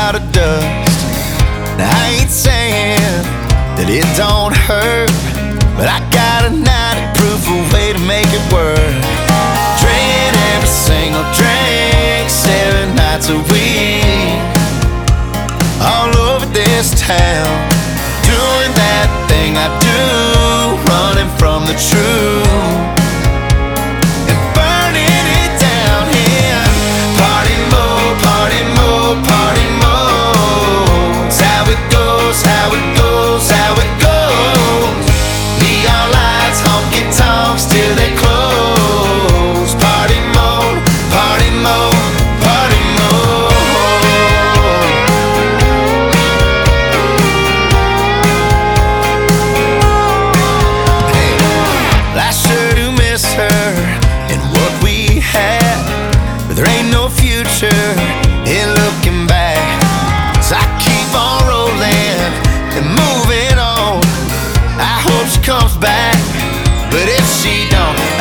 cloud of dust. Now I ain't saying that it don't hurt, but I got a 90 proof a way to make it work. Drinking every single drink 7 nights a week, all over this town, doing that thing I do, running from the truth and burning it down here. Party mode, party mode, party mode. It's how it goes, how it goes, how it goes. Neon lights, honky tonks till they close. Party mode, party mode, party mode. Hey, I sure do miss her and what we had, but there ain't no future in looking back. So I keep on rolling and moving on. I hope she comes back, but if she don't,